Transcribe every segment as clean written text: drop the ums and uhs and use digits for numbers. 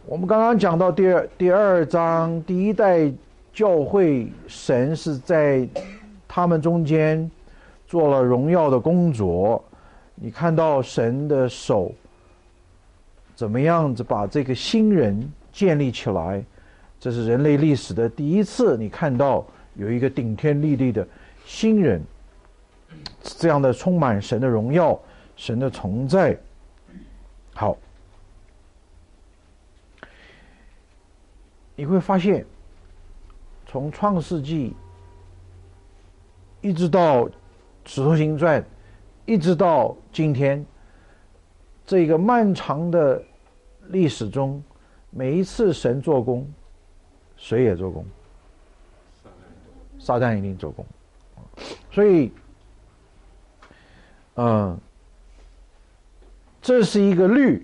我们刚刚讲到第二章，第一代教会，神是在他们中间做了荣耀的工作。你看到神的手怎么样子把这个新人建立起来，这是人类历史的第一次，你看到有一个顶天立地的新人，这样的充满神的荣耀，神的同在。好，你会发现从创世纪一直到使徒行传，一直到今天这个漫长的历史中，每一次神做工，谁也做工？撒旦一定做工。所以这是一个律，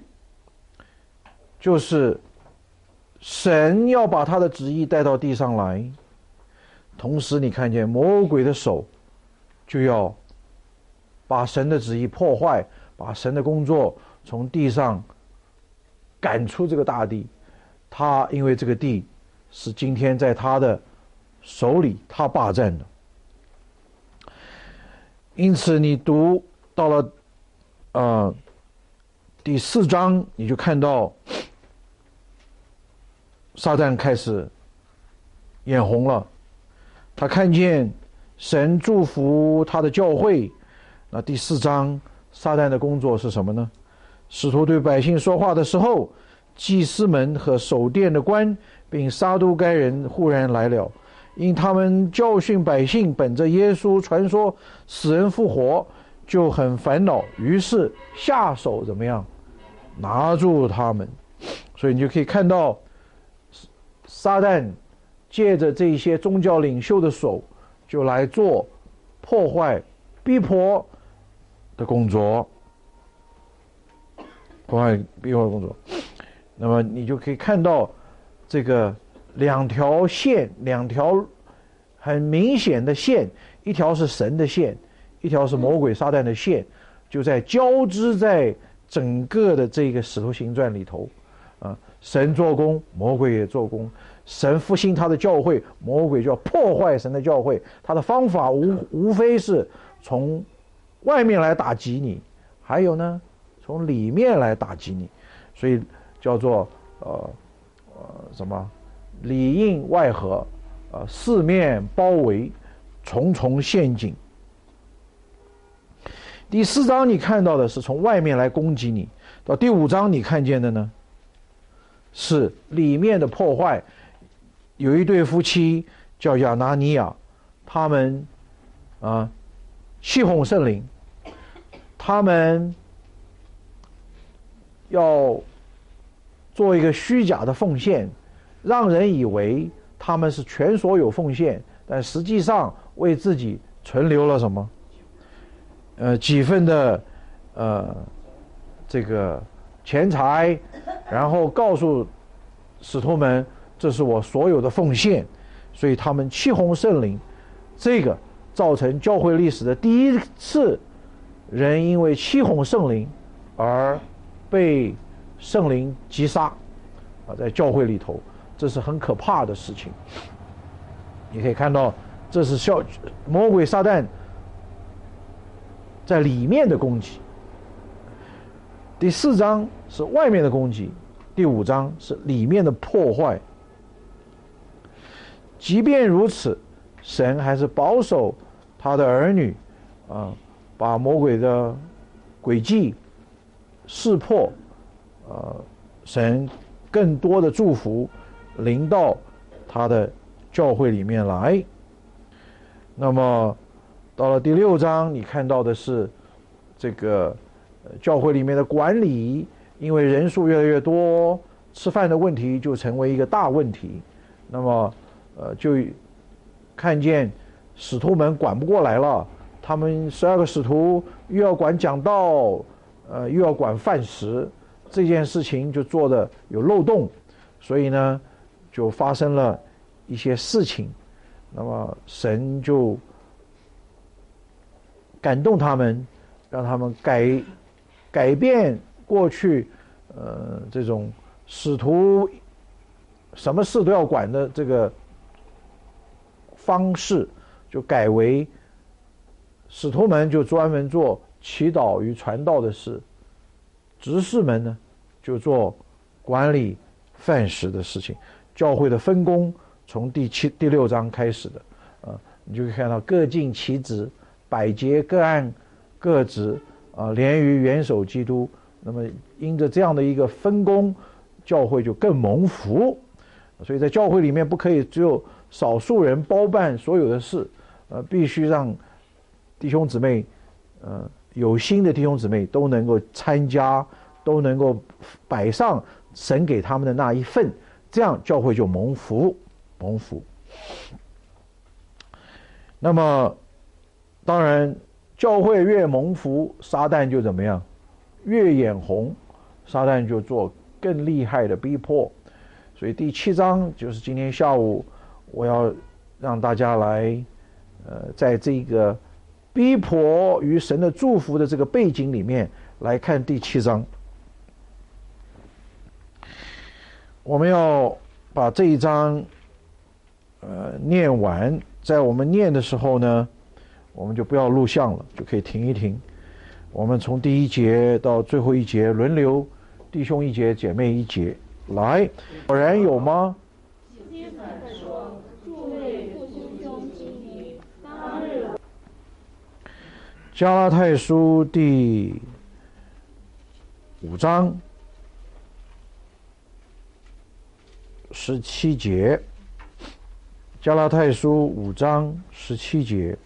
就是神要把他的旨意带到地上来，同时你看见魔鬼的手就要把神的旨意破坏，把神的工作从地上赶出这个大地。他因为这个地是今天在他的手里，他霸占的。因此你读到了第4章，你就看到撒旦开始眼红了，他看见神祝福他的教会。那第4章撒旦的工作是什么呢？使徒对百姓说话的时候，祭司们和守殿的官并撒都该人忽然来了，因他们教训百姓本着耶稣传说死人复活，就很烦恼，于是下手怎么样？拿住他们。所以你就可以看到撒旦借着这些宗教领袖的手，就来做破坏逼迫的工作，破坏逼迫的工作。那么你就可以看到这个两条线，两条很明显的线，一条是神的线，一条是魔鬼撒旦的线，就在交织在整个的这个使徒行传里头。神做工，魔鬼也做工。神复兴他的教会，魔鬼就要破坏神的教会。他的方法无非是从外面来打击你，还有呢，从里面来打击你。所以叫做什么？里应外合，四面包围，重重陷阱。第4章你看到的是从外面来攻击你，到第5章你看见的呢，是里面的破坏。有一对夫妻叫亚拿尼亚，他们欺哄圣灵，他们要做一个虚假的奉献，让人以为他们是全所有奉献，但实际上为自己存留了什么？几份的这个钱财，然后告诉使徒们，这是我所有的奉献。所以他们欺哄圣灵，这个造成教会历史的第一次人因为欺哄圣灵而被圣灵击杀在教会里头，这是很可怕的事情。你可以看到，这是魔鬼撒旦在里面的攻击。第4章是外面的攻击，第5章是里面的破坏。即便如此，神还是保守他的儿女把魔鬼的诡计识破，神更多的祝福临到他的教会里面来。那么到了第6章，你看到的是这个教会里面的管理，因为人数越来越多，吃饭的问题就成为一个大问题。那么就看见使徒们管不过来了，他们12个使徒又要管讲道，又要管饭食，这件事情就做得有漏洞，所以呢就发生了一些事情。那么神就感动他们，让他们改变过去这种使徒什么事都要管的这个方式，就改为使徒们就专门做祈祷与传道的事，执事们呢就做管理饭食的事情。教会的分工从第6章开始的，你就可以看到各尽其职，百节各按各职，连于元首基督。那么因着这样的一个分工，教会就更蒙福。所以在教会里面不可以只有少数人包办所有的事，必须让弟兄姊妹，有心的弟兄姊妹都能够参加，都能够摆上神给他们的那一份，这样教会就蒙福。那么当然教会越蒙福，撒旦就怎么样？越眼红，撒旦就做更厉害的逼迫。所以第7章就是今天下午我要让大家来在这个逼迫与神的祝福的这个背景里面来看第7章。我们要把这一章念完，在我们念的时候呢，我们就不要录像了，就可以停一停。我们从第1节到最后1节轮流，弟兄1节，姐妹1节。来，果然有吗？加拉太书第5章17节，加拉太书5章17节，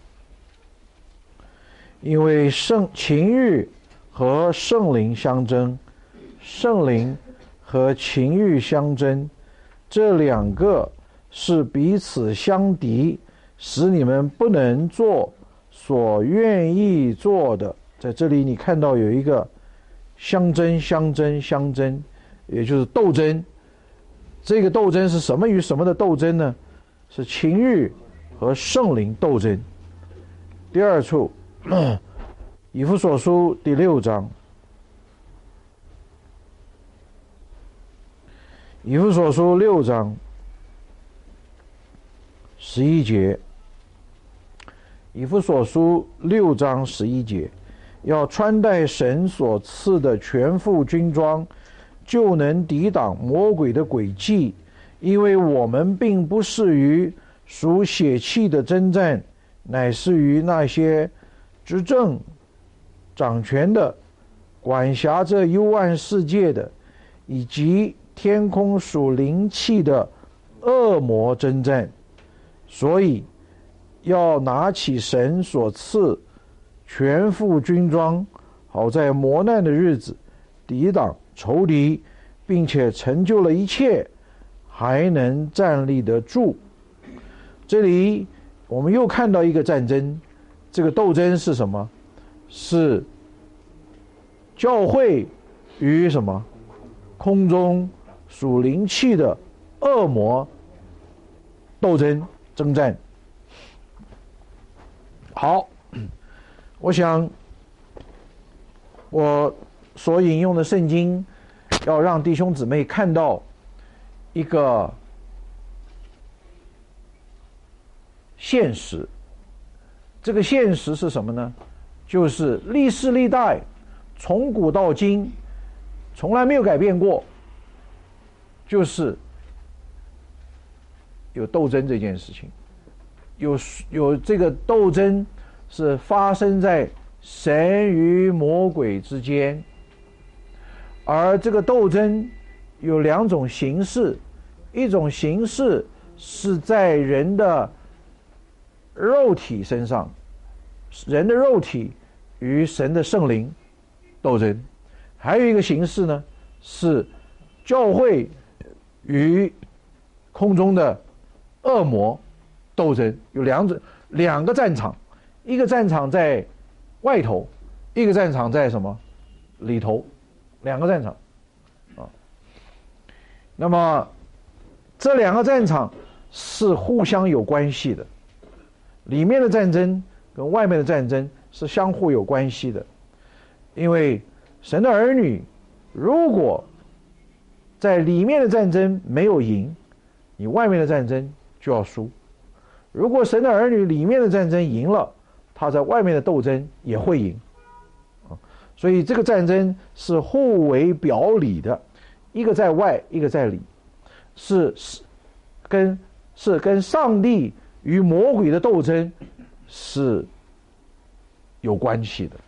因为情欲和圣灵相争，圣灵和情欲相争，这2个是彼此相敌，使你们不能做所愿意做的。在这里你看到有一个相争，也就是斗争。这个斗争是什么与什么的斗争呢？是情欲和圣灵斗争。第2处，以弗所书第6章，以弗所书6章11节，以弗所书6章11节，要穿戴神所赐的全副军装，就能抵挡魔鬼的诡计，因为我们并不是于属血气的征战，乃是于那些执政掌权的，管辖这幽暗世界的，以及天空属灵气的恶魔征战。所以要拿起神所赐全副军装，好在磨难的日子抵挡仇敌，并且成就了一切，还能站立得住。这里我们又看到一个战争，这个斗争是什么？是教会与什么？空中属灵气的恶魔斗争征战。好，我想我所引用的圣经要让弟兄姊妹看到一个现实。这个现实是什么呢？就是历世历代从古到今从来没有改变过，就是有斗争这件事情。有这个斗争是发生在神与魔鬼之间，而这个斗争有2种形式，一种形式是在人的肉体身上，人的肉体与神的圣灵斗争，还有一个形式呢，是教会与空中的恶魔斗争。有两个战场，一个战场在外头，一个战场在什么里头，2个战场那么这2个战场是互相有关系的，里面的战争跟外面的战争是相互有关系的。因为神的儿女如果在里面的战争没有赢，你外面的战争就要输。如果神的儿女里面的战争赢了，他在外面的斗争也会赢。所以这个战争是互为表里的，一个在外，一个在里，是跟上帝与魔鬼的斗争是有关系的。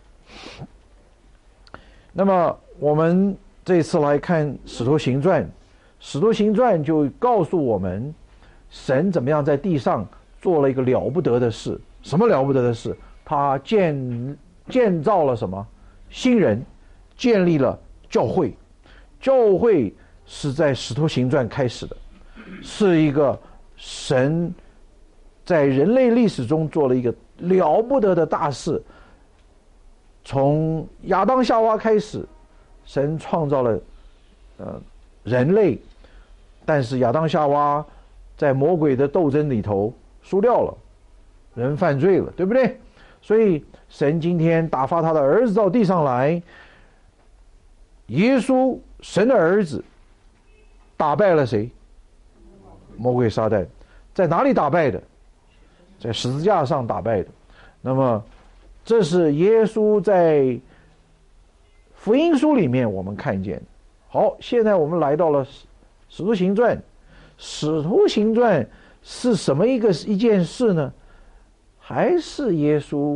那么我们这次来看《使徒行传》，《使徒行传》就告诉我们，神怎么样在地上做了一个了不得的事。什么了不得的事？他建造了什么？新人，建立了教会。教会是在《使徒行传》开始的，是一个神在人类历史中做了一个了不得的大事。从亚当夏娃开始，神创造了人类，但是亚当夏娃在魔鬼的斗争里头输掉了，人犯罪了，对不对？所以神今天打发他的儿子到地上来，耶稣神的儿子打败了谁？魔鬼撒旦。在哪里打败的？在十字架上打败的。那么这是耶稣在福音书里面我们看见。好，现在我们来到了使徒行传。使徒行传是什么一件事呢？还是耶稣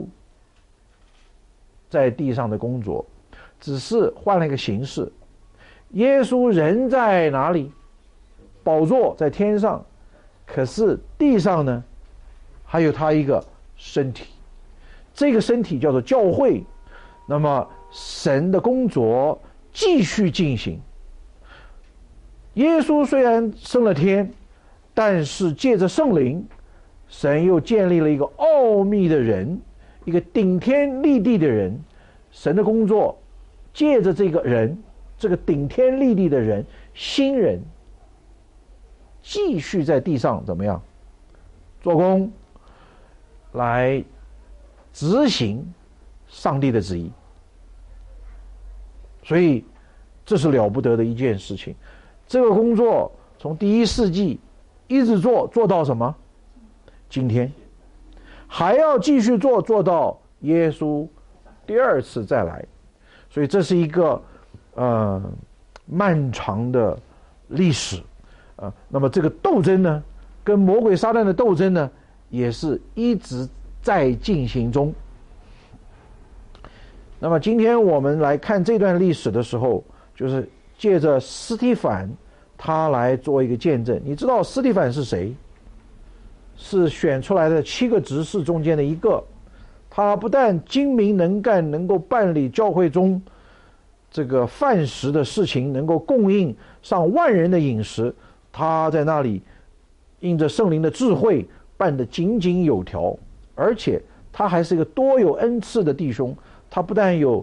在地上的工作，只是换了一个形式。耶稣人在哪里？宝座在天上，可是地上呢，还有他一个身体，这个身体叫做教会。那么神的工作继续进行。耶稣虽然升了天，但是借着圣灵，神又建立了一个奥秘的人，一个顶天立地的人。神的工作借着这个人，这个顶天立地的人，新人，继续在地上怎么样做工，来执行上帝的旨意。所以这是了不得的一件事情。这个工作从第1世纪一直做到什么？今天还要继续做到耶稣第2次再来。所以这是一个漫长的历史。那么这个斗争呢，跟魔鬼撒旦的斗争呢，也是一直在进行中。那么今天我们来看这段历史的时候，就是借着司提反他来做一个见证。你知道司提反是谁？是选出来的7个执事中间的一个。他不但精明能干，能够办理教会中这个饭食的事情，能够供应上万人的饮食，他在那里因着圣灵的智慧办得井井有条。而且他还是一个多有恩赐的弟兄。他不但有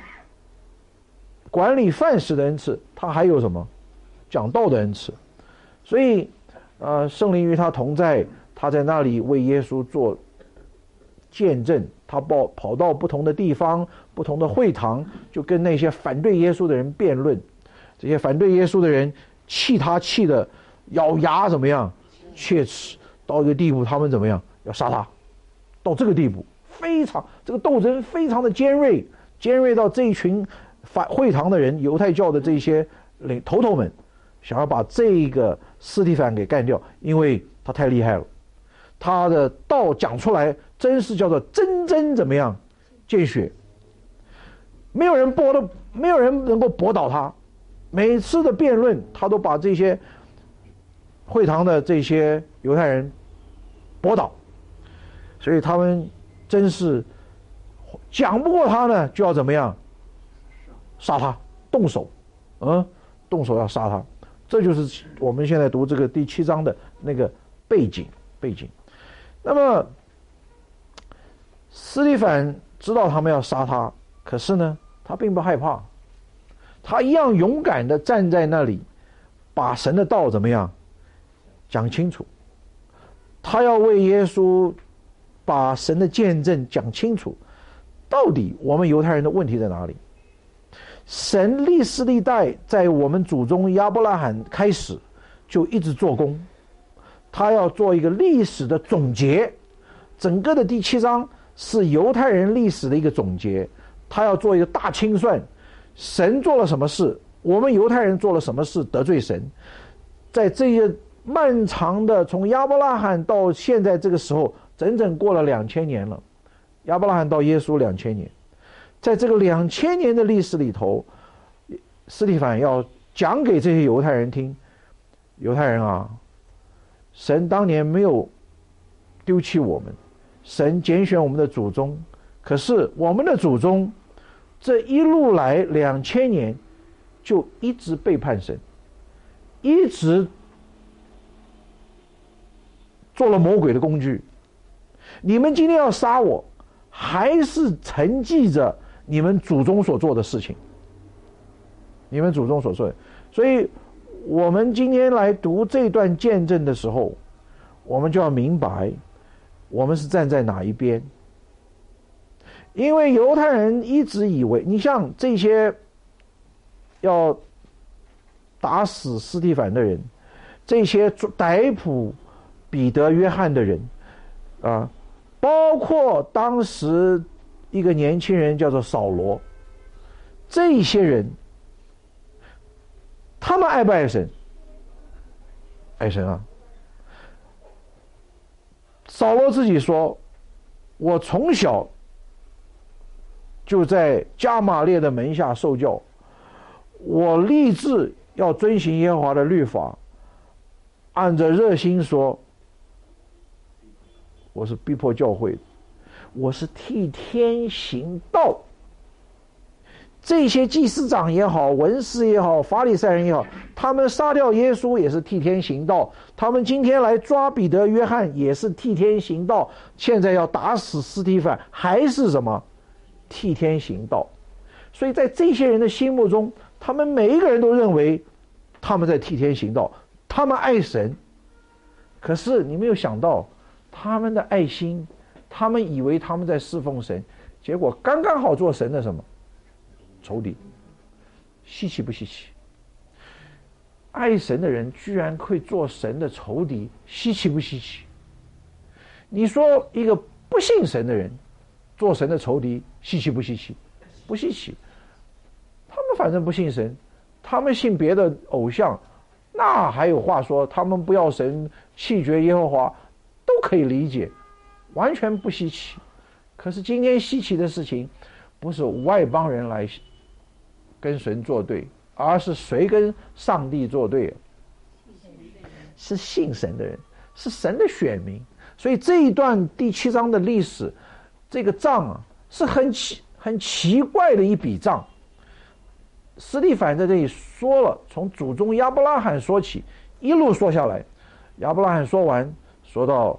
管理饭食的恩赐，他还有什么？讲道的恩赐。所以圣灵与他同在，他在那里为耶稣做见证。他跑到不同的地方，不同的会堂，就跟那些反对耶稣的人辩论。这些反对耶稣的人气他气的咬牙怎么样？切齿到一个地步，他们怎么样？要杀他。到这个地步，这个斗争非常的尖锐到这一群会堂的人，犹太教的这些头们，想要把这个司提反给干掉，因为他太厉害了。他的道讲出来，真是叫做针怎么样见血，没有人能够驳倒他。每次的辩论，他都把这些会堂的这些犹太人驳倒，所以他们真是讲不过他呢，就要怎么样杀他，动手要杀他。这就是我们现在读这个第7章的那个背景。那么司提反知道他们要杀他，可是呢，他并不害怕，他一样勇敢的站在那里，把神的道怎么样讲清楚。他要为耶稣把神的见证讲清楚。到底我们犹太人的问题在哪里？ 神历世历代在我们祖宗亚伯拉罕开始就一直做工，他要做一个历史的总结。整个的第7章是犹太人历史的一个总结，他要做一个大清算，神做了什么事，我们犹太人做了什么事得罪神。在这些漫长的从亚伯拉罕到现在这个时候，整整过了2000年了，亚伯拉罕到耶稣2000年，在这个2000年的历史里头，司提反要讲给这些犹太人听，犹太人啊，神当年没有丢弃我们，神拣选我们的祖宗，可是我们的祖宗这一路来2000年就一直背叛神，一直做了魔鬼的工具。你们今天要杀我，还是承继着你们祖宗所做的事情，你们祖宗所做的。所以我们今天来读这段见证的时候，我们就要明白我们是站在哪一边。因为犹太人一直以为，你像这些要打死司提反的人，这些逮捕彼得约翰的人啊，包括当时一个年轻人叫做扫罗，这些人他们爱不爱神？爱神啊。扫罗自己说，我从小就在加玛列的门下受教，我立志要遵行耶和华的律法，按着热心说，我是逼迫教会的，我是替天行道。这些祭司长也好，文士也好，法利赛人也好，他们杀掉耶稣也是替天行道，他们今天来抓彼得约翰也是替天行道，现在要打死司提反还是什么替天行道。所以在这些人的心目中，他们每一个人都认为他们在替天行道，他们爱神。可是你没有想到，他们的爱心，他们以为他们在侍奉神，结果刚刚好做神的什么仇敌。稀奇不稀奇？爱神的人居然会做神的仇敌，稀奇不稀奇？你说一个不信神的人做神的仇敌，稀奇不稀奇？不稀奇。他们反正不信神，他们信别的偶像，那还有话说，他们不要神，弃绝耶和华，都可以理解，完全不稀奇。可是今天稀奇的事情，不是外邦人来跟神作对，而是谁跟上帝作对？是信神的人，是神的选民。所以这一段第7章的历史，这个账啊，是很奇怪的一笔账。司提反在这里说了，从祖宗亚伯拉罕说起，一路说下来，亚伯拉罕说完，说到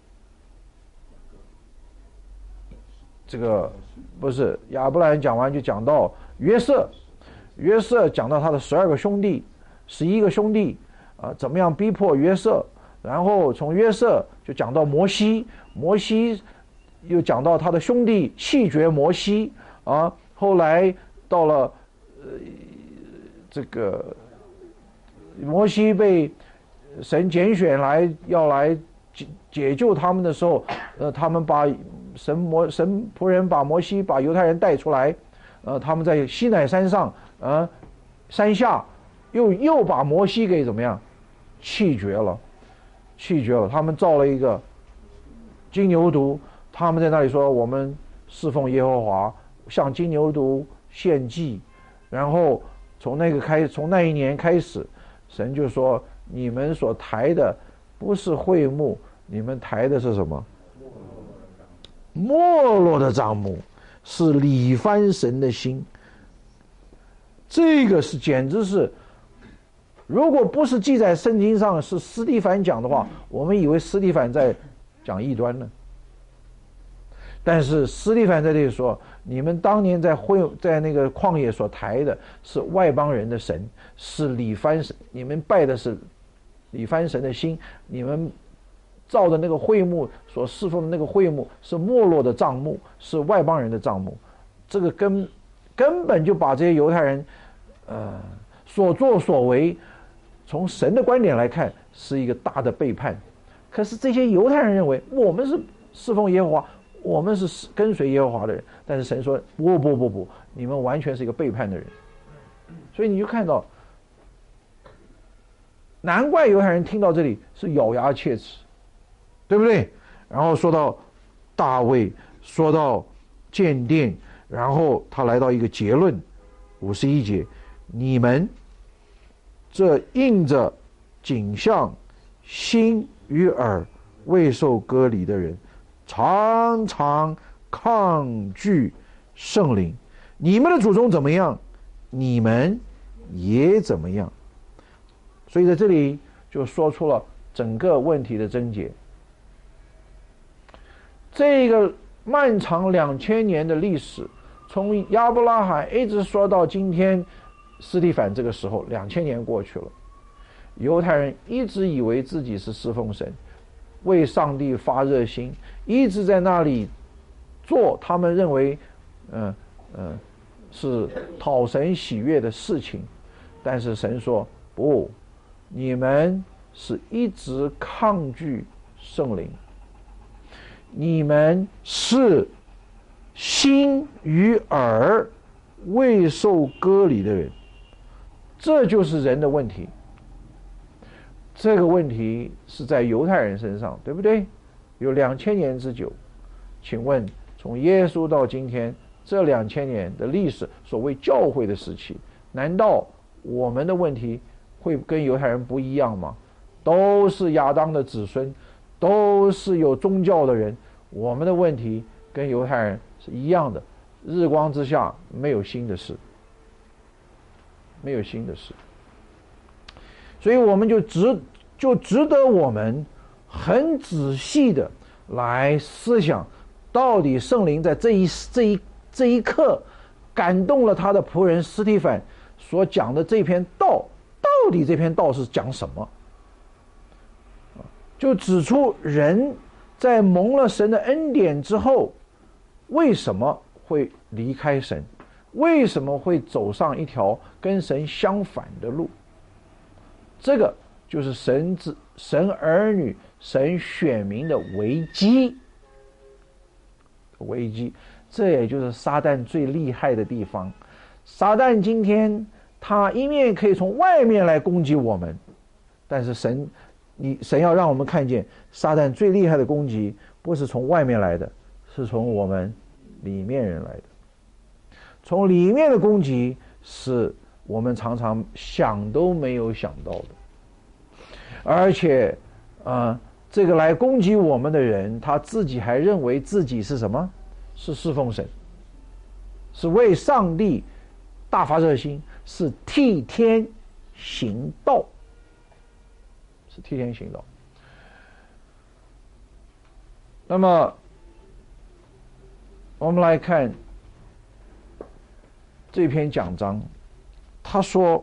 这个不是亚伯拉罕讲完就讲到约瑟，约瑟讲到他的12个兄弟，11个兄弟怎么样逼迫约瑟，然后从约瑟就讲到摩西，摩西又讲到他的兄弟弃绝摩西啊，后来到了这个摩西被神拣选来要来解救他们的时候，他们把神仆人把摩西把犹太人带出来，他们在西乃山上山下又把摩西给怎么样弃绝了，他们造了一个金牛犊，他们在那里说我们侍奉耶和华，向金牛犊献祭，然后从那一年开始，神就说你们所抬的不是会幕，你们抬的是什么？没落的帐幕，是理番神的心。这个是简直是，如果不是记在圣经上是司提反讲的话，我们以为司提反在讲异端呢。但是司提反在这里说，你们当年在那个旷野所抬的是外邦人的神，是理番神，你们拜的是理番神的心，你们造的那个会幕所侍奉的那个会幕是没落的帐幕，是外邦人的帐幕。这个根本就把这些犹太人所作所为，从神的观点来看是一个大的背叛。可是这些犹太人认为我们是侍奉耶和华，我们是跟随耶和华的人，但是神说不，你们完全是一个背叛的人。所以你就看到，难怪犹太人听到这里是咬牙切齿，对不对？然后说到大卫，说到建殿，然后他来到一个结论，51节，你们这印着景象心与耳未受割礼的人，常常抗拒圣灵，你们的祖宗怎么样，你们也怎么样。所以在这里就说出了整个问题的症结。这个漫长2000年的历史，从亚伯拉罕一直说到今天司提反这个时候，2000年过去了，犹太人一直以为自己是侍奉神，为上帝发热心，一直在那里做他们认为是讨神喜悦的事情。但是神说不，你们是一直抗拒圣灵，你们是心与耳未受割礼的人。这就是人的问题。这个问题是在犹太人身上，对不对？有2000年之久。请问从耶稣到今天这2000年的历史，所谓教会的时期，难道我们的问题会跟犹太人不一样吗？都是亚当的子孙，都是有宗教的人，我们的问题跟犹太人是一样的。日光之下没有新的事，没有新的事。所以我们就值得我们很仔细的来思想，到底圣灵在这一刻感动了他的仆人司提反所讲的这篇道，到底这篇道是讲什么？就指出人在蒙了神的恩典之后，为什么会离开神，为什么会走上一条跟神相反的路。这个就是神儿女、神选民的危机。这也就是撒旦最厉害的地方。撒旦今天他一面可以从外面来攻击我们，但是神要让我们看见，撒旦最厉害的攻击不是从外面来的，是从我们里面人来的。从里面的攻击是我们常常想都没有想到的。而且这个来攻击我们的人，他自己还认为自己是什么？是侍奉神，是为上帝大发热心，是替天行道，是替天行道。那么我们来看这篇讲章，他说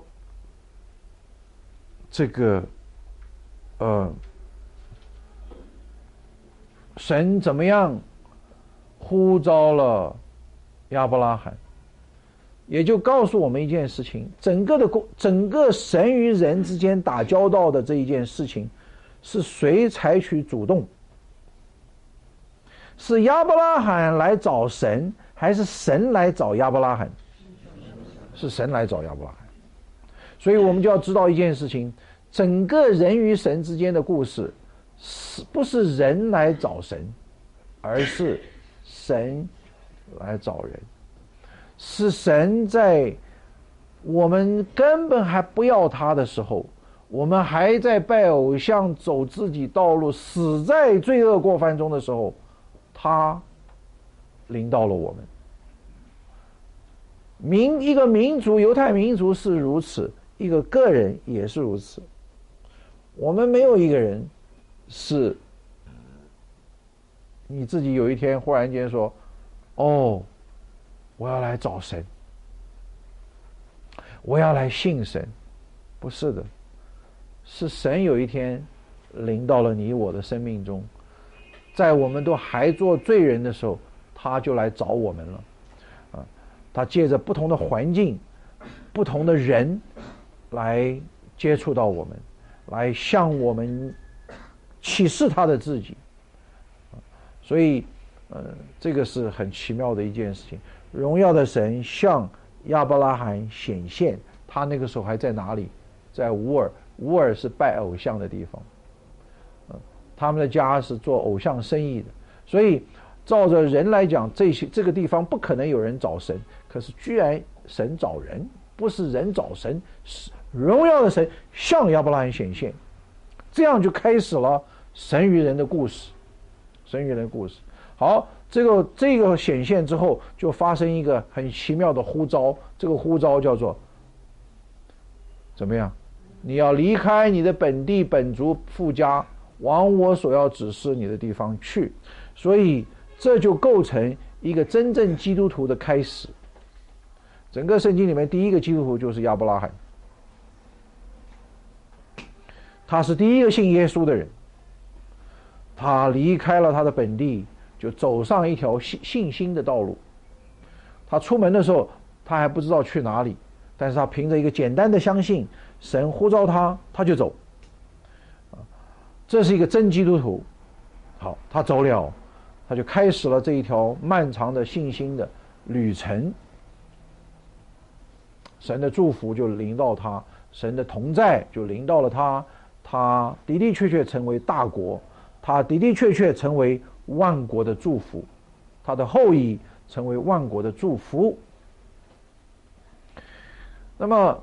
这个神怎么样呼召了亚伯拉罕，也就告诉我们一件事情，整个神与人之间打交道的这一件事情，是谁采取主动？是亚伯拉罕来找神，还是神来找亚伯拉罕？是神来找亚伯拉罕。所以我们就要知道一件事情，整个人与神之间的故事，不是人来找神，而是神来找人。是神在我们根本还不要他的时候，我们还在拜偶像、走自己道路、死在罪恶过犯中的时候，他领到了我们。一个民族，犹太民族是如此，一个个人也是如此。我们没有一个人是你自己有一天忽然间说，哦，我要来找神，我要来信神。不是的，是神有一天临到了你我的生命中，在我们都还做罪人的时候，他就来找我们了。 他借着不同的环境、不同的人来接触到我们，来向我们启示他的自己。所以这个是很奇妙的一件事情。荣耀的神向亚伯拉罕显现，他那个时候还在哪里？在乌尔。乌尔是拜偶像的地方，他们的家是做偶像生意的，所以照着人来讲，这个地方不可能有人找神，可是居然神找人，不是人找神，是荣耀的神向亚伯拉罕显现，这样就开始了神与人的故事。神与人的故事。好，这个显现之后，就发生一个很奇妙的呼召，这个呼召叫做怎么样？你要离开你的本地本族父家，往我所要指示你的地方去。所以这就构成一个真正基督徒的开始。整个圣经里面第一个基督徒就是亚伯拉罕，他是第一个信耶稣的人，他离开了他的本地，就走上一条信心的道路。他出门的时候他还不知道去哪里，但是他凭着一个简单的相信，神呼召他，他就走。这是一个真基督徒。好，他走了，他就开始了这一条漫长的信心的旅程。神的祝福就临到他，神的同在就临到了他，他的的确确成为大国，他的的确确成为万国的祝福，他的后裔成为万国的祝福。那么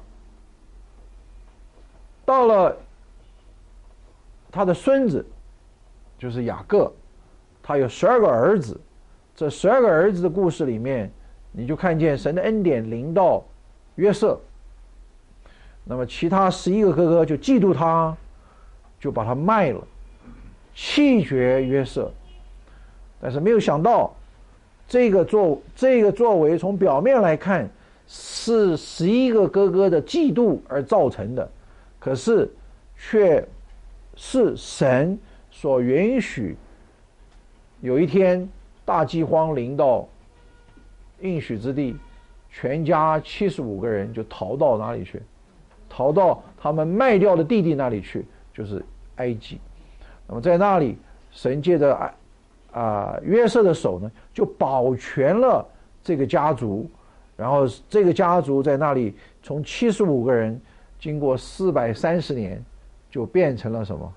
到了他的孙子就是雅各，他有12个儿子，这12个儿子的故事里面，你就看见神的恩典临到约瑟，那么其他11个哥哥就嫉妒他，就把他卖了，弃绝约瑟。但是没有想到这个作为从表面来看是11个哥哥的嫉妒而造成的，可是却是神所允许。有一天大饥荒临到应许之地，全家75个人就逃到哪里去？逃到他们卖掉的弟弟那里去，就是埃及。那么在那里，神借着约瑟的手呢，就保全了这个家族。然后这个家族在那里从75个人，经过430年，就变成了什么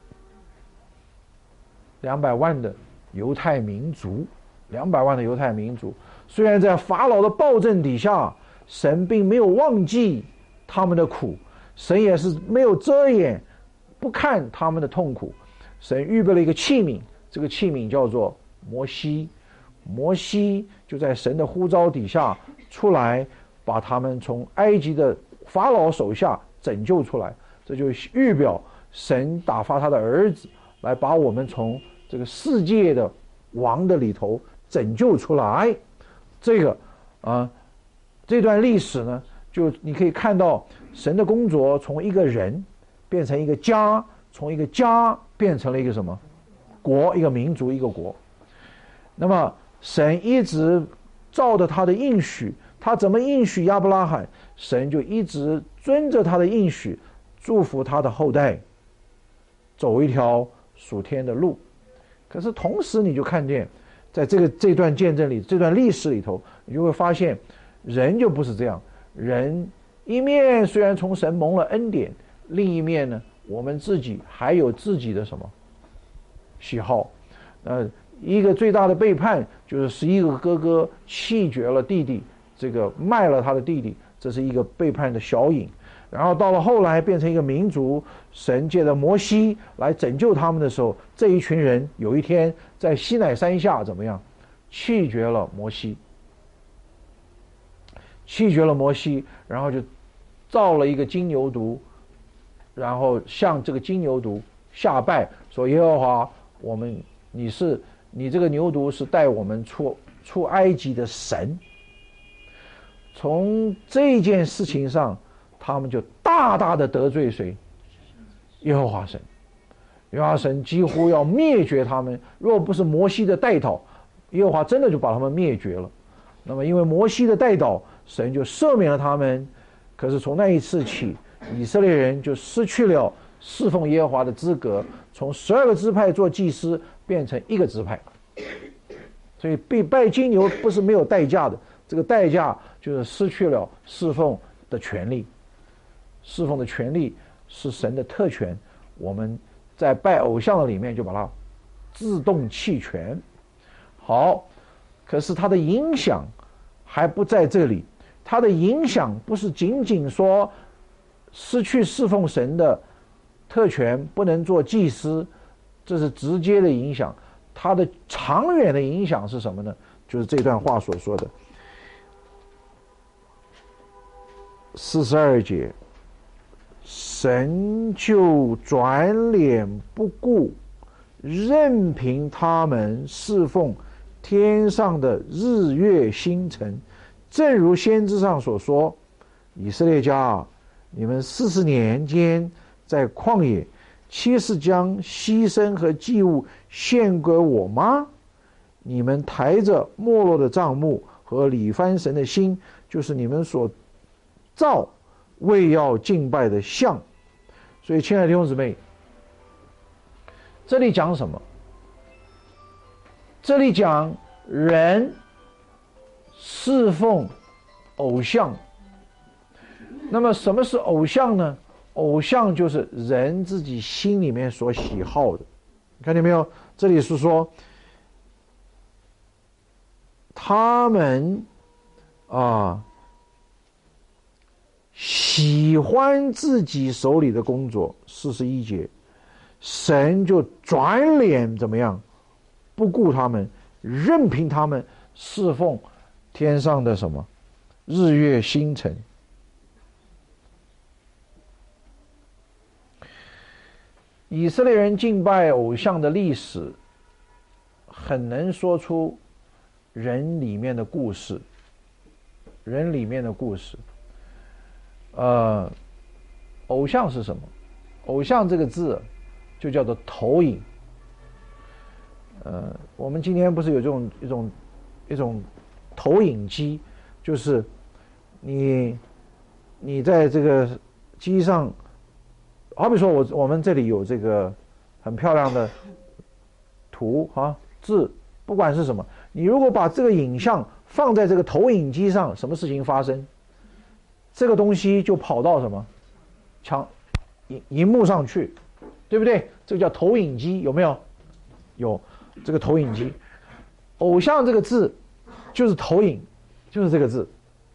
？200万的犹太民族，200万的犹太民族。虽然在法老的暴政底下，神并没有忘记他们的苦，神也是没有遮掩不看他们的痛苦。神预备了一个器皿，这个器皿叫做摩西。摩西就在神的呼召底下出来，把他们从埃及的法老手下拯救出来。这就预表神打发他的儿子来把我们从这个世界的王的里头拯救出来。这段历史呢，就你可以看到神的工作从一个人变成一个家，从一个家变成了一个什么国，一个民族，一个国。那么神一直照着他的应许，他怎么应许亚伯拉罕，神就一直遵着他的应许，祝福他的后代走一条属天的路。可是同时你就看见在这段见证里，这段历史里头，你就会发现人就不是这样。人一面虽然从神蒙了恩典，另一面呢，我们自己还有自己的什么喜好。一个最大的背叛就是11个哥哥弃绝了弟弟，这个卖了他的弟弟，这是一个背叛的小影。然后到了后来变成一个民族，神借着摩西来拯救他们的时候，这一群人有一天在西乃山下怎么样？弃绝了摩西，然后就造了一个金牛犊，然后向这个金牛犊下拜，说耶和华，你这个牛犊是带我们出埃及的神。从这件事情上，他们就大大的得罪谁？耶和华神。耶和华神几乎要灭绝他们，若不是摩西的代祷，耶和华真的就把他们灭绝了。 那么因为摩西的代祷，神就赦免了他们。可是从那一次起，以色列人就失去了侍奉耶和华的资格，从12个支派做祭司变成1个支派。所以被拜金牛不是没有代价的，这个代价就是失去了侍奉的权利。侍奉的权利是神的特权，我们在拜偶像的里面就把它自动弃权。好，可是它的影响还不在这里，它的影响不是仅仅说失去侍奉神的特权，不能做祭司，这是直接的影响。它的长远的影响是什么呢？就是这段话所说的42节，神就转脸不顾，任凭他们侍奉天上的日月星辰，正如先知上所说：以色列家啊，你们40年间在旷野，岂是将牺牲和祭物献给我吗？你们抬着没落的帐幕和理番神的心，就是你们所造为要敬拜的像。所以亲爱的弟兄姊妹，这里讲什么？这里讲人侍奉偶像。那么什么是偶像呢？偶像就是人自己心里面所喜好的。你看见没有？这里是说他们喜欢自己手里的工作。41节，神就转脸怎么样？不顾他们，任凭他们侍奉天上的什么日月星辰。以色列人敬拜偶像的历史，很能说出人里面的故事。人里面的故事，偶像是什么？偶像这个字就叫做投影。我们今天不是有一种投影机，就是你在这个机上，好比说我们这里有这个很漂亮的图字，不管是什么，你如果把这个影像放在这个投影机上，什么事情发生？这个东西就跑到什么荧幕上去，对不对？这个叫投影机，有没有？有这个投影机。偶像这个字就是投影，就是这个字。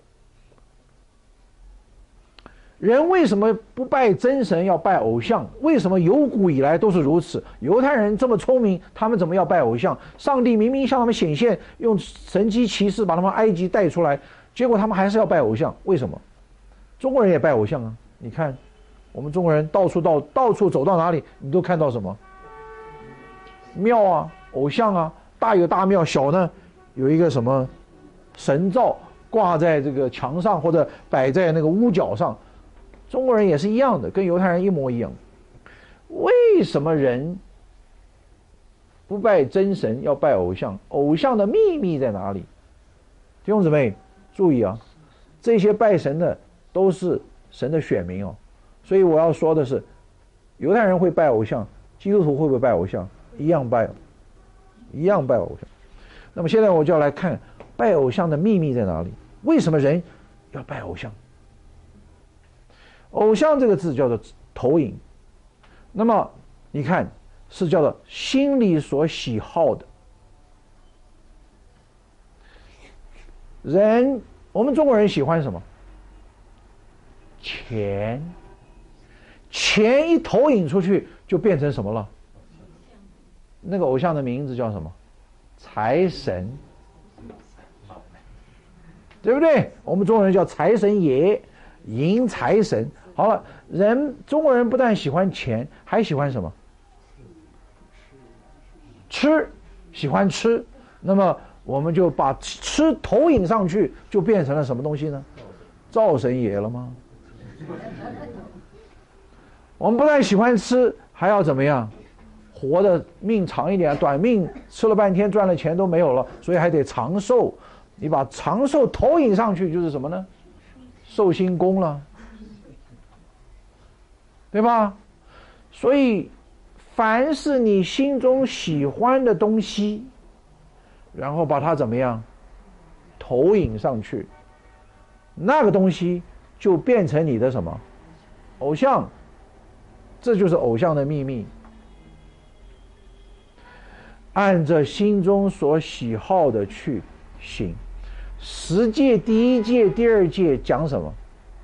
人为什么不拜真神，要拜偶像？为什么由古以来都是如此？犹太人这么聪明，他们怎么要拜偶像？上帝明明向他们显现，用神迹奇事把他们埃及带出来，结果他们还是要拜偶像，为什么？中国人也拜偶像啊！你看，我们中国人到处走到哪里，你都看到什么庙啊、偶像啊，大有大庙，小呢有一个什么神照挂在这个墙上，或者摆在那个屋角上。中国人也是一样的，跟犹太人一模一样。为什么人不拜真神，要拜偶像？偶像的秘密在哪里？弟兄姊妹注意啊，这些拜神的都是神的选民哦。所以我要说的是，犹太人会拜偶像，基督徒会不会拜偶像？一样拜偶像。那么现在我就要来看拜偶像的秘密在哪里？为什么人要拜偶像？偶像这个字叫做投影，那么你看是叫做心里所喜好的。人，我们中国人喜欢什么？钱。钱一投影出去就变成什么了？那个偶像的名字叫什么？财神，对不对？我们中国人叫财神爷，迎财神。好了，中国人不但喜欢钱，还喜欢什么？吃，喜欢吃。那么我们就把吃投影上去，就变成了什么东西呢？灶神爷了吗？我们不但喜欢吃，还要怎么样？活的命长一点，短命吃了半天赚了钱都没有了，所以还得长寿， 你把长寿投影上去就是什么呢？寿星公了，对吧？所以凡是你心中喜欢的东西，然后把它怎么样投影上去，那个东西就变成你的什么偶像。这就是偶像的秘密。按着心中所喜好的去行。十戒第一戒第二戒讲什么？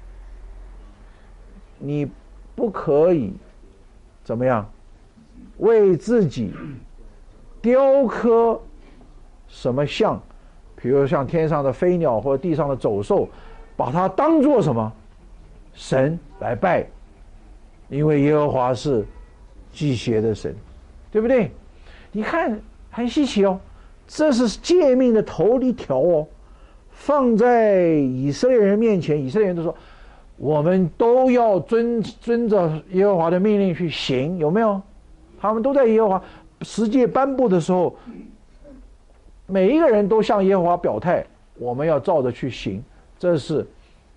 你不可以怎么样为自己雕刻什么像，比如像天上的飞鸟或者地上的走兽，把它当作什么神来拜，因为耶和华是祭邪的神，对不对？你看很稀奇哦，这是诫命的头一条哦，放在以色列人面前，以色列人都说我们都要遵着耶和华的命令去行，有没有？他们都在耶和华十诫颁布的时候，每一个人都向耶和华表态，我们要照着去行。这是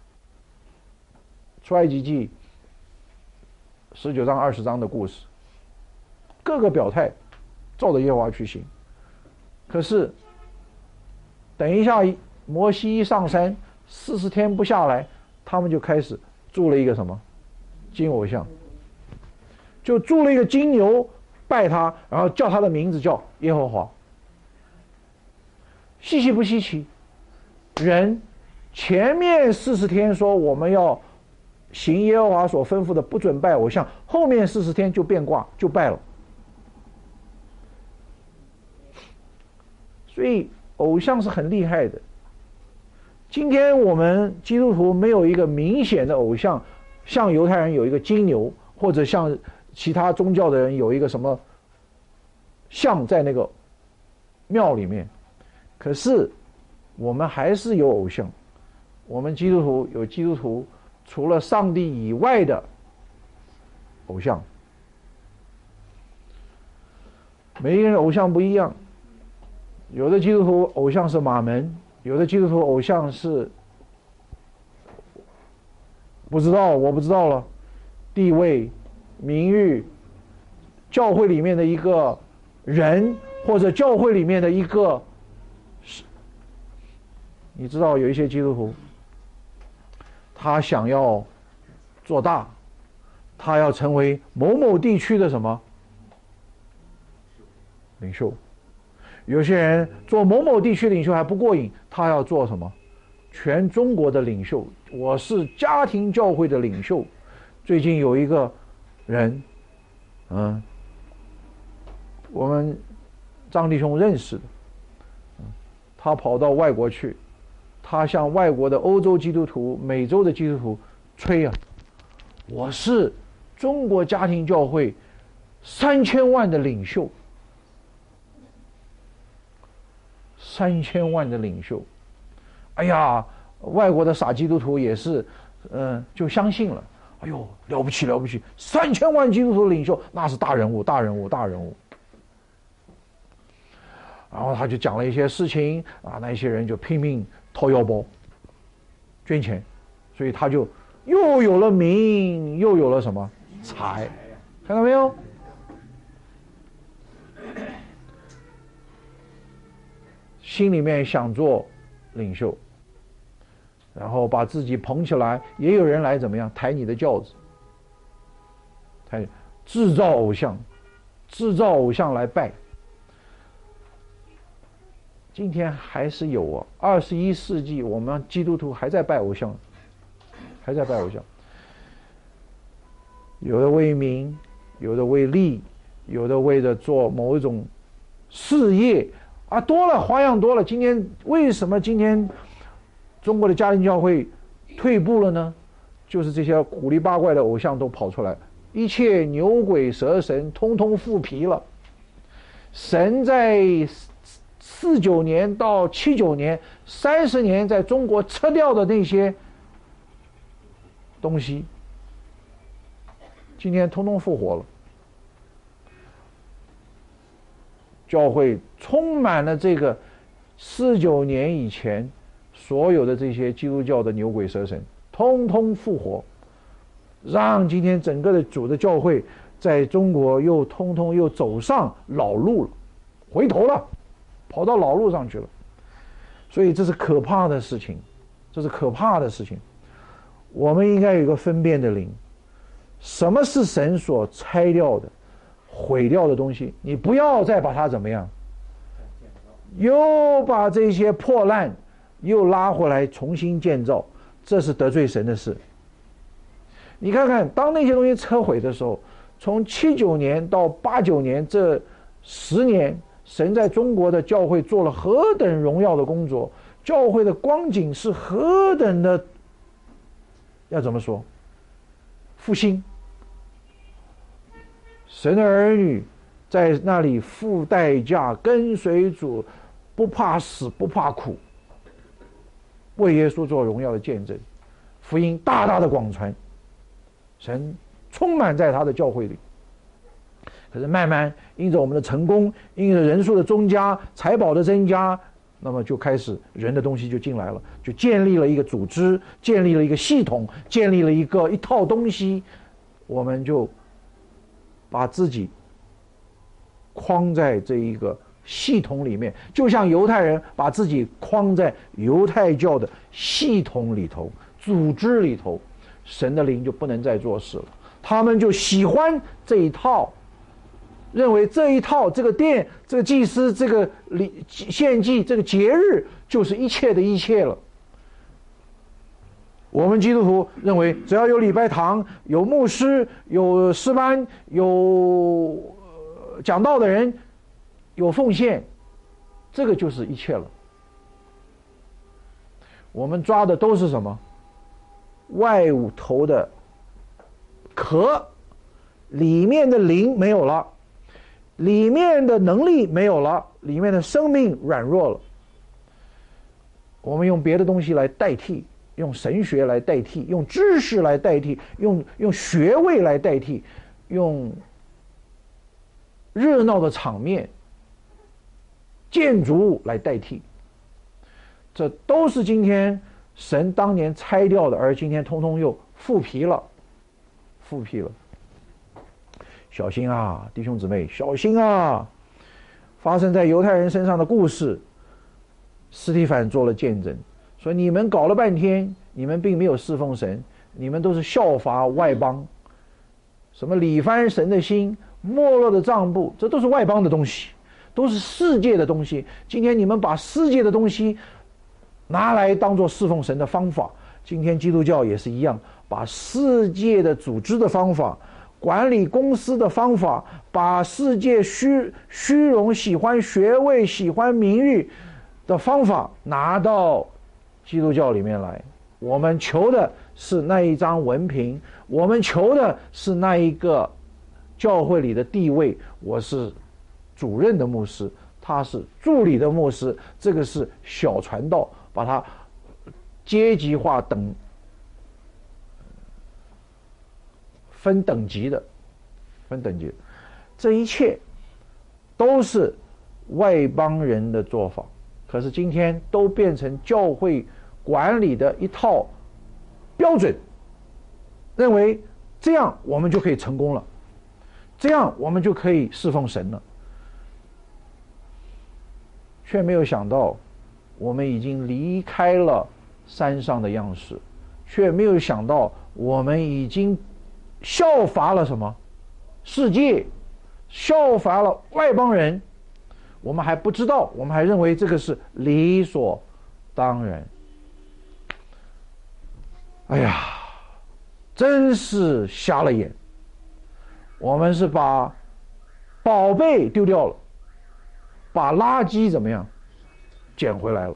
出埃及记19章20章的故事，各个表态照着耶和华去行。可是等一下摩西一上山40天不下来，他们就开始铸了一个什么金偶像，就铸了一个金牛拜他，然后叫他的名字叫耶和华。稀奇不稀奇？人前面40天说我们要行耶和华所吩咐的，不准拜偶像，后面40天就变卦，就拜了。所以偶像是很厉害的。今天我们基督徒没有一个明显的偶像，像犹太人有一个金牛，或者像其他宗教的人有一个什么像在那个庙里面。可是我们还是有偶像，我们基督徒有基督徒除了上帝以外的偶像。每一个人偶像不一样，有的基督徒偶像是马门，有的基督徒偶像是不知道，我不知道了，地位、名誉，教会里面的一个人，或者教会里面的一个，你知道有一些基督徒他想要做大，他要成为某某地区的什么领袖。有些人做某某地区领袖还不过瘾，他要做什么全中国的领袖，我是家庭教会的领袖。最近有一个人我们张弟兄认识的，他跑到外国去，他向外国的欧洲基督徒、美洲的基督徒吹啊，我是中国家庭教会3000万的领袖，3000万的领袖。哎呀，外国的傻基督徒也是就相信了，哎呦，了不起了不起，3000万基督徒的领袖，那是大人物大人物大人物。然后他就讲了一些事情啊，那些人就拼命掏腰包捐钱，所以他就又有了名，又有了什么财，看到没有？心里面想做领袖，然后把自己捧起来，也有人来怎么样抬你的轿子，制造偶像来拜。今天还是有21世纪我们基督徒还在拜偶像，还在拜偶像。有的为名，有的为利，有的为了做某一种事业啊，多了，花样多了。今天为什么今天中国的家庭教会退步了呢？就是这些古里八怪的偶像都跑出来，一切牛鬼蛇神通通附皮了。神在49年到79年30年在中国撤掉的那些东西，今天通通复活了。教会充满了这个 49年以前所有的这些基督教的牛鬼蛇神通通复活，让今天整个的主的教会在中国又通通又走上老路了，回头了，跑到老路上去了。所以这是可怕的事情，这是可怕的事情。我们应该有一个分辨的灵，什么是神所拆掉的毁掉的东西，你不要再把它怎么样，又把这些破烂又拉回来重新建造，这是得罪神的事。你看看当那些东西撤毁的时候，从79年到89年这10年，神在中国的教会做了何等荣耀的工作，教会的光景是何等的，要怎么说，复兴。神的儿女在那里付代价，跟随主，不怕死不怕苦，为耶稣做荣耀的见证，福音大大的广传，神充满在他的教会里。可是慢慢因着我们的成功，因着人数的增加，财宝的增加，那么就开始人的东西就进来了，就建立了一个组织，建立了一个系统，建立了一套东西，我们就把自己框在这一个系统里面，就像犹太人把自己框在犹太教的系统里头、组织里头，神的灵就不能再做事了。他们就喜欢这一套，认为这一套、这个殿、这个祭司、这个献祭、这个节日就是一切的一切了。我们基督徒认为，只要有礼拜堂、有牧师、有诗班、有讲道的人、有奉献，这个就是一切了。我们抓的都是什么？外头的壳，里面的灵没有了，里面的能力没有了，里面的生命软弱了。我们用别的东西来代替，用神学来代替，用知识来代替，用学位来代替，用热闹的场面、建筑物来代替，这都是今天神当年拆掉的，而今天通通又复辟了，复辟了。小心啊，弟兄姊妹，小心啊！发生在犹太人身上的故事，司提反做了见证，说你们搞了半天，你们并没有侍奉神，你们都是效法外邦，什么理番神的心、没落的账簿，这都是外邦的东西，都是世界的东西。今天你们把世界的东西拿来当作侍奉神的方法，今天基督教也是一样，把世界的组织的方法、管理公司的方法，把世界虚荣、喜欢学位、喜欢名誉的方法拿到基督教里面来。我们求的是那一张文凭，我们求的是那一个教会里的地位，我是主任的牧师，他是助理的牧师，这个是小传道，把它阶级化分等级的，这一切都是外邦人的做法，可是今天都变成教会管理的一套标准，认为这样我们就可以成功了，这样我们就可以侍奉神了，却没有想到我们已经离开了山上的样式，却没有想到我们已经效法了什么？世界，效法了外邦人。我们还不知道，我们还认为这个是理所当然。哎呀，真是瞎了眼。我们是把宝贝丢掉了，把垃圾怎么样捡回来了，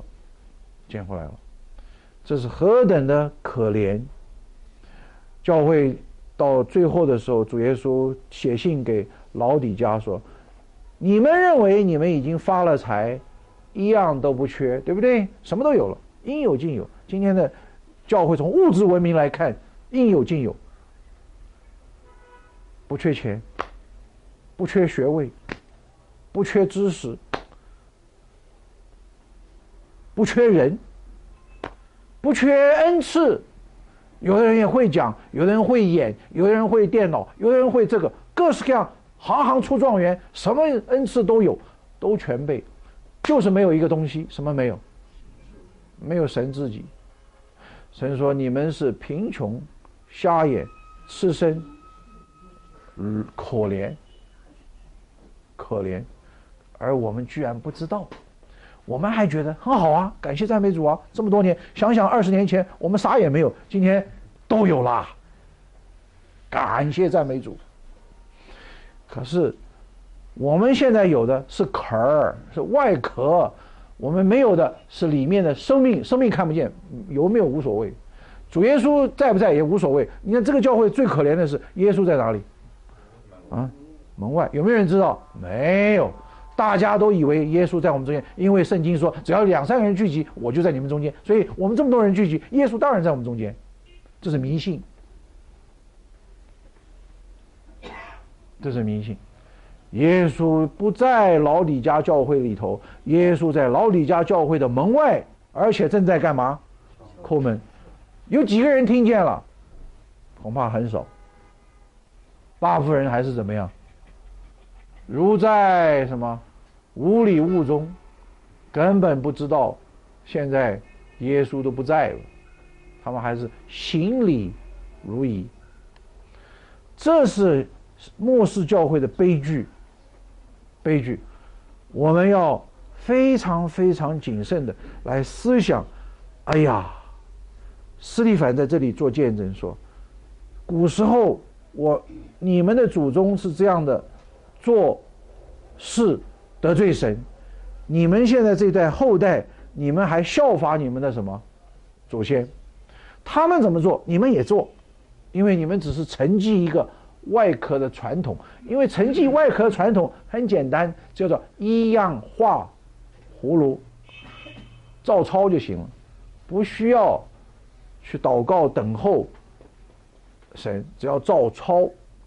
这是何等的可怜。教会到最后的时候，主耶稣写信给老底嘉说，你们认为你们已经发了财，一样都不缺，对不对？什么都有了，应有尽有。今天的教会从物质文明来看，应有尽有，不缺钱，不缺学位，不缺知识， 不缺人，不缺恩赐。有的人也会讲，有的人会演，有的人会电脑，有的人会这个，各式各样，行行出状元，什么恩赐都有，都全备，就是没有一个东西，什么没有？没有神自己。神说你们是贫穷、瞎眼、赤身、可怜，而我们居然不知道。我们还觉得很好啊，感谢赞美主啊！这么多年，想想20年前我们啥也没有，今天都有啦，感谢赞美主。可是我们现在有的是壳儿，是外壳，我们没有的是里面的生命。生命看不见，有没有无所谓，主耶稣在不在也无所谓。你看这个教会最可怜的是耶稣在哪里啊？门外。有没有人知道？没有。大家都以为耶稣在我们中间，因为圣经说只要2、3个人聚集，我就在你们中间，所以我们这么多人聚集，耶稣当然在我们中间。这是迷信，这是迷信。耶稣不在老底嘉教会里头，耶稣在老底嘉教会的门外，而且正在干嘛？叩门。有几个人听见了？恐怕很少。大部分人还是怎么样？如在什么雾里雾中，根本不知道现在耶稣都不在了，他们还是行礼如仪。这是末世教会的悲剧。我们要非常非常谨慎的来思想。哎呀，司提反在这里做见证说，古时候你们的祖宗是这样的做事得罪神，你们现在这代后代，你们还效法你们的什么祖先？他们怎么做，你们也做，因为你们只是承继一个外壳的传统。因为承继外壳的传统很简单，叫做一样画葫芦，照抄就行了，不需要去祷告等候神，只要照抄，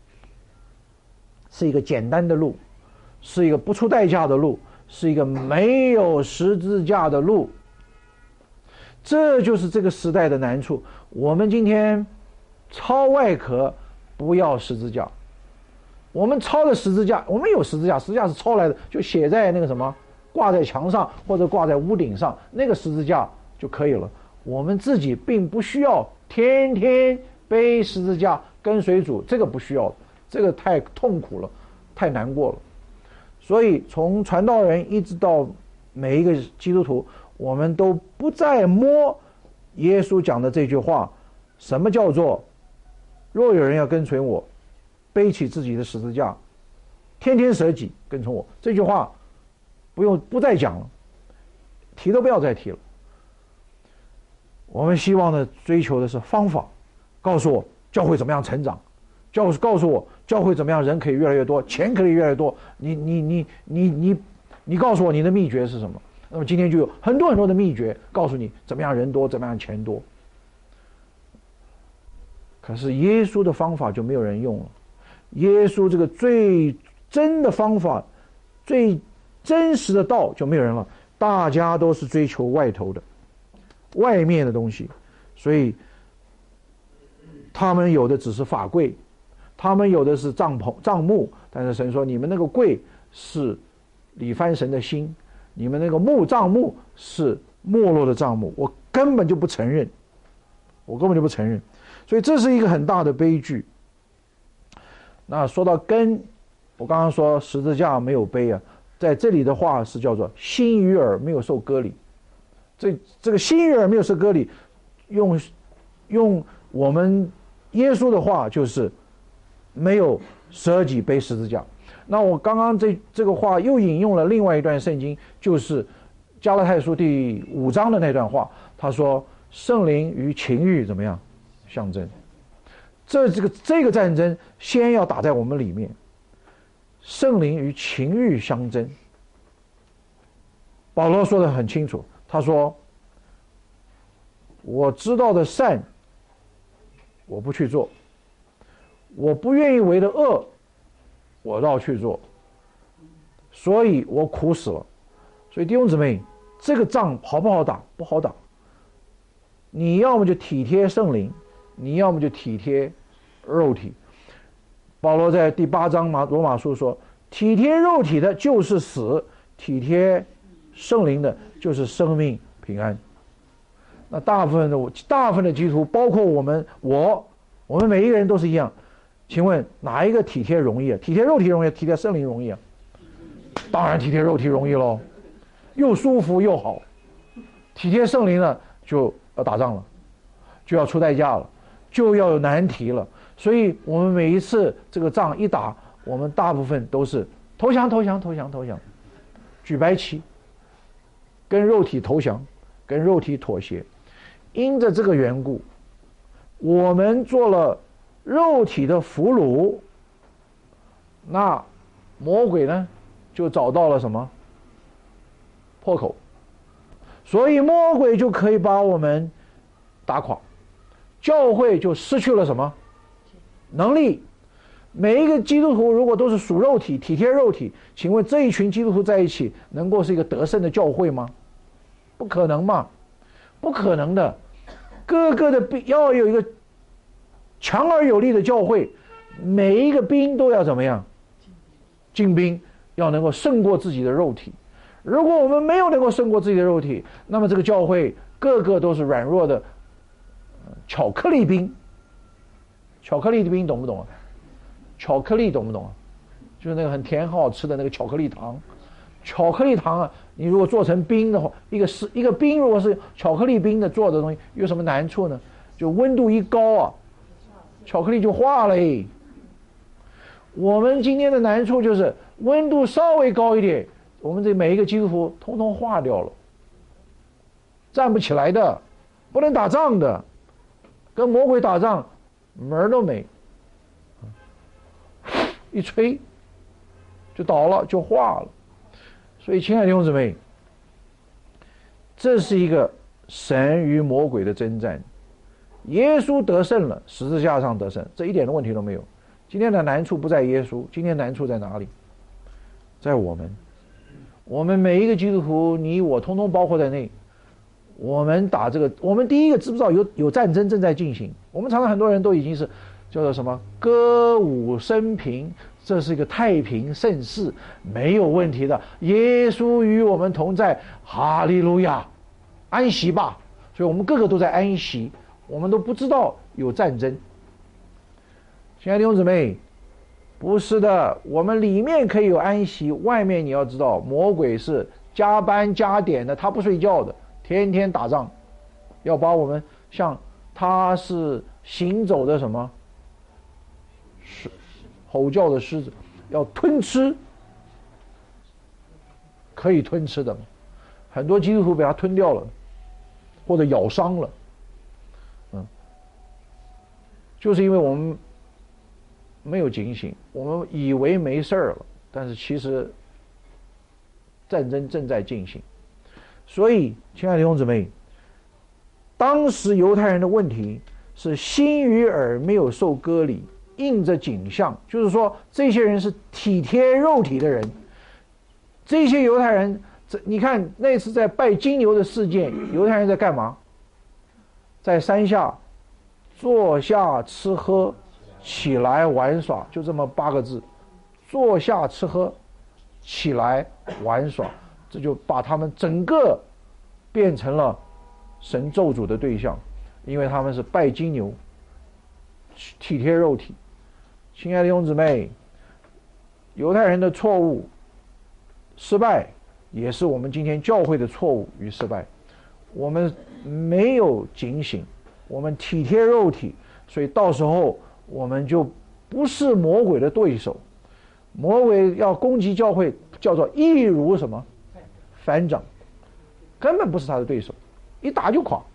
是一个简单的路，是一个不出代价的路，是一个没有十字架的路。这就是这个时代的难处。我们今天抄外壳，不要十字架。我们抄的十字架，我们有十字架，十字架是抄来的，就写在那个什么，挂在墙上或者挂在屋顶上，那个十字架就可以了。我们自己并不需要天天背十字架跟随主，这个不需要，这个太痛苦了，太难过了。所以从传道人一直到每一个基督徒，我们都不再摸耶稣讲的这句话，什么叫做若有人要跟随我，背起自己的十字架，天天舍己跟从我，这句话不再讲了，提都不要再提了。我们希望的追求的是方法，告诉我教会怎么样成长，告诉我教会怎么样人可以越来越多，钱可以越来越多。你告诉我你的秘诀是什么？那么今天就有很多很多的秘诀告诉你怎么样人多，怎么样钱多。可是耶稣的方法就没有人用了。耶稣这个最真的方法，最真实的道就没有人了。大家都是追求外头的，外面的东西，所以他们有的只是法柜，他们有的是帐幕，但是神说你们那个柜是里番神的心，你们那个帐幕是没落的帐幕，我根本就不承认，所以这是一个很大的悲剧。那说到根，我刚刚说十字架没有背啊，在这里的话是叫做心与耳没有受割礼。这个心与耳没有受割礼，用我们耶稣的话就是没有舍己背十字架。那我刚刚这个话又引用了另外一段圣经，就是加拉太书第5章的那段话，他说圣灵与情欲怎么样相争。这个战争先要打在我们里面，圣灵与情欲相争。保罗说得很清楚，他说我知道的善我不去做，我不愿意为的恶我倒去做，所以我苦死了。所以弟兄姊妹， 这个仗好不好打？不好打。你要么就体贴圣灵，你要么就体贴肉体。保罗在第8章罗马书说，体贴肉体的就是死，体贴圣灵的就是生命平安。那大部分的基督徒，包括我们每一个人都是一样。请问哪一个体贴容易啊？体贴肉体容易，体贴圣灵容易啊？当然体贴肉体容易咯，又舒服又好。体贴圣灵呢，就要打仗了，就要出代价了，就要有难题了。所以我们每一次这个仗一打，我们大部分都是投降，举白旗，跟肉体投降，跟肉体妥协。因着这个缘故，我们做了肉体的俘虏，那魔鬼呢就找到了什么破口，所以魔鬼就可以把我们打垮，教会就失去了什么能力。每一个基督徒如果都是属肉体，体贴肉体，请问这一群基督徒在一起能够是一个得胜的教会吗？不可能嘛，不可能的。各个的要有一个强而有力的教会，每一个兵都要怎么样？进兵，要能够胜过自己的肉体。如果我们没有能够胜过自己的肉体，那么这个教会个个都是软弱的巧克力兵。巧克力的兵懂不懂啊？巧克力懂不懂啊？就是那个很甜很好吃的那个巧克力糖。巧克力糖啊，你如果做成冰的话，一个冰如果是巧克力冰的做的东西，有什么难处呢？就温度一高啊，巧克力就化了。我们今天的难处就是温度稍微高一点，我们这每一个基督徒通通化掉了，站不起来的，不能打仗的，跟魔鬼打仗门儿都没，一吹就倒了，就化了。所以亲爱的弟兄姊妹，这是一个神与魔鬼的征战。耶稣得胜了，十字架上得胜，这一点的问题都没有。今天的难处不在耶稣，今天难处在哪里？在我们。我们每一个基督徒，你我通通包括在内。我们打这个，我们第一个知不知道有战争正在进行？我们常常很多人都已经是叫做什么歌舞升平，这是一个太平盛世，没有问题的。耶稣与我们同在，哈利路亚，安息吧。所以我们个个都在安息，我们都不知道有战争。亲爱的弟兄姊妹，不是的，我们里面可以有安息，外面你要知道，魔鬼是加班加点的，他不睡觉的，天天打仗，要把我们像他是行走的什么吼叫的狮子，要吞吃，可以吞吃的嘛。很多基督徒被他吞掉了，或者咬伤了，就是因为我们没有警醒，我们以为没事了，但是其实战争正在进行。所以，亲爱的弟兄姊妹，当时犹太人的问题是心与耳没有受割礼，印着景象，就是说这些人是体贴肉体的人。这些犹太人，你看那次在拜金牛的事件，犹太人在干嘛？在山下坐下吃喝，起来玩耍，就这么8个字：坐下吃喝，起来玩耍。这就把他们整个变成了神咒诅的对象，因为他们是拜金牛，体贴肉体。亲爱的弟兄姊妹，犹太人的错误失败，也是我们今天教会的错误与失败。我们没有警醒，我们体贴肉体，所以到时候我们就不是魔鬼的对手。魔鬼要攻击教会，叫做易如什么反掌，根本不是他的对手，一打就垮。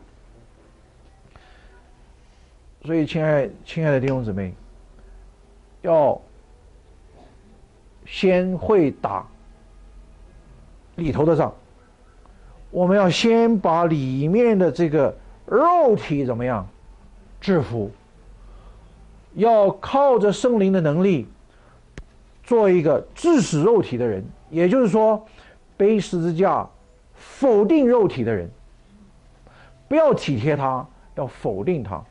所以亲爱的弟兄姊妹，要先会打里头的仗，我们要先把里面的这个肉体怎么样制服，要靠着圣灵的能力做一个致死肉体的人，也就是说背十字架否定肉体的人，不要体贴他，要否定他。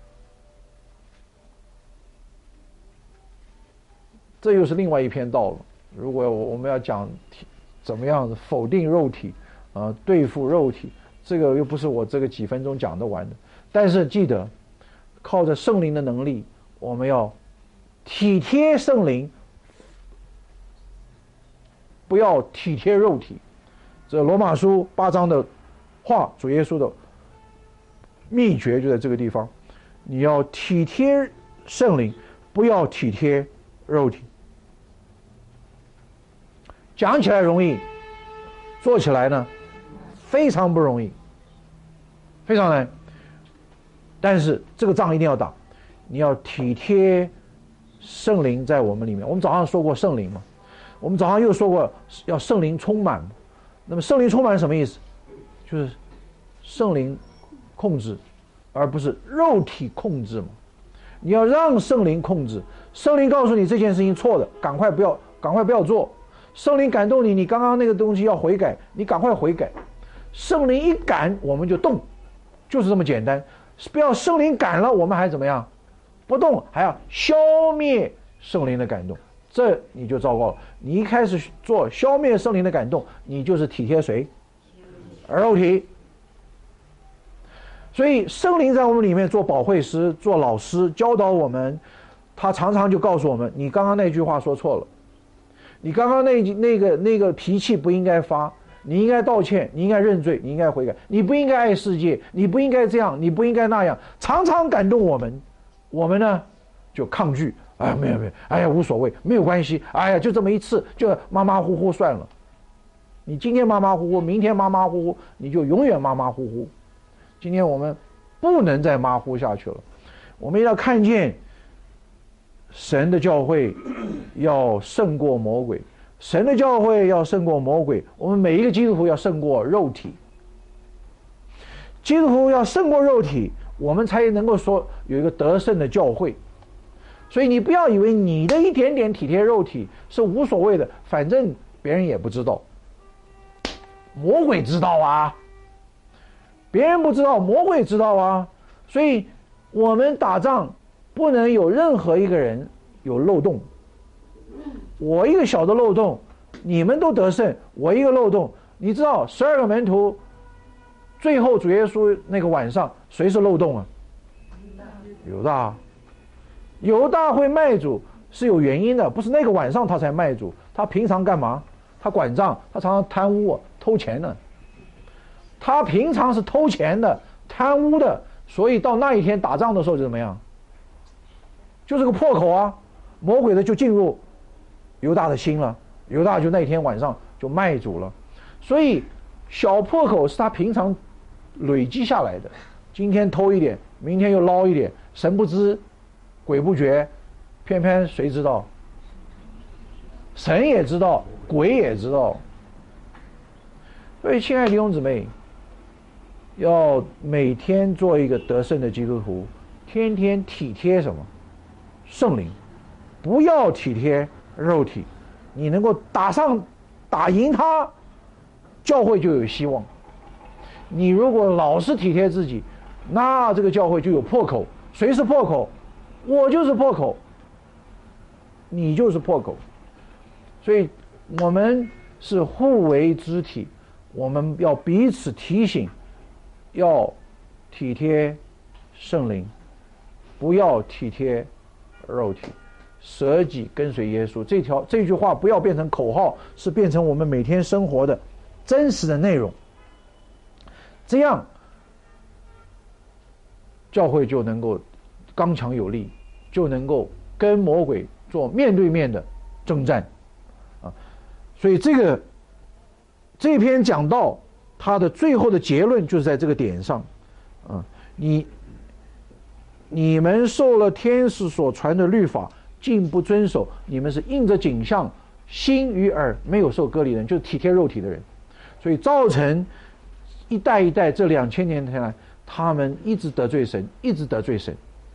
这又是另外一篇道了。如果我们要讲怎么样否定肉体对付肉体，这个又不是我这个几分钟讲得完的。但是记得靠着圣灵的能力，我们要体贴圣灵，不要体贴肉体。这罗马书8章的话，主耶稣的秘诀就在这个地方，你要体贴圣灵，不要体贴肉体。讲起来容易，做起来呢非常不容易，非常难。但是这个仗一定要打，你要体贴圣灵在我们里面。我们早上说过圣灵嘛，我们早上又说过要圣灵充满。那么圣灵充满是什么意思？就是圣灵控制，而不是肉体控制嘛。你要让圣灵控制，圣灵告诉你这件事情错的，赶快不要做。圣灵感动你，你刚刚那个东西要悔改，你赶快悔改。圣灵一赶，我们就动，就是这么简单。不要圣灵赶了，我们还怎么样？不动，还要消灭圣灵的感动，这你就糟糕了。你一开始做消灭圣灵的感动，你就是体贴谁？肉体。所以圣灵在我们里面做保惠师、做老师，教导我们。他常常就告诉我们：你刚刚那句话说错了，你刚刚那个脾气不应该发，你应该道歉，你应该认罪，你应该悔改，你不应该爱世界，你不应该这样，你不应该那样，常常感动我们。我们呢就抗拒，没有，哎呀无所谓，没有关系，哎呀就这么一次，就马马虎虎算了。你今天马马虎虎，明天马马虎虎，你就永远马马虎虎。今天我们不能再马虎下去了，我们要看见神的教会要胜过魔鬼，神的教会要胜过魔鬼，我们每一个基督徒要胜过肉体。基督徒要胜过肉体，我们才能够说有一个得胜的教会。所以你不要以为你的一点点体贴肉体是无所谓的，反正别人也不知道，魔鬼知道啊，别人不知道，魔鬼知道啊。所以我们打仗不能有任何一个人有漏洞。我一个小的漏洞，你们都得胜，我一个漏洞。你知道12个门徒最后主耶稣那个晚上谁是漏洞啊？犹大会卖主是有原因的，不是那个晚上他才卖主，他平常干嘛？他管账，他常常贪污偷钱的，他平常是偷钱的贪污的，所以到那一天打仗的时候就怎么样？就是个破口啊，魔鬼的就进入犹大的心了，犹大就那天晚上就卖主了。所以小破口是他平常累积下来的，今天偷一点，明天又捞一点，神不知鬼不觉，偏偏谁知道？神也知道，鬼也知道。所以亲爱的弟兄姊妹，要每天做一个得胜的基督徒，天天体贴什么？圣灵，不要体贴肉体。你能够打赢他，教会就有希望。你如果老是体贴自己，那这个教会就有破口。谁是破口？我就是破口，你就是破口。所以我们是互为肢体，我们要彼此提醒，要体贴圣灵，不要体贴肉体，舍己跟随耶稣。这句话不要变成口号，是变成我们每天生活的真实的内容。这样教会就能够刚强有力，就能够跟魔鬼做面对面的征战啊！所以这篇讲道它的最后的结论就是在这个点上啊！你们受了天使所传的律法，竟不遵守，你们是印着景象，心与耳没有受割礼的人，就是体贴肉体的人，所以造成一代一代这2000年来，他们一直得罪神，一直得罪神。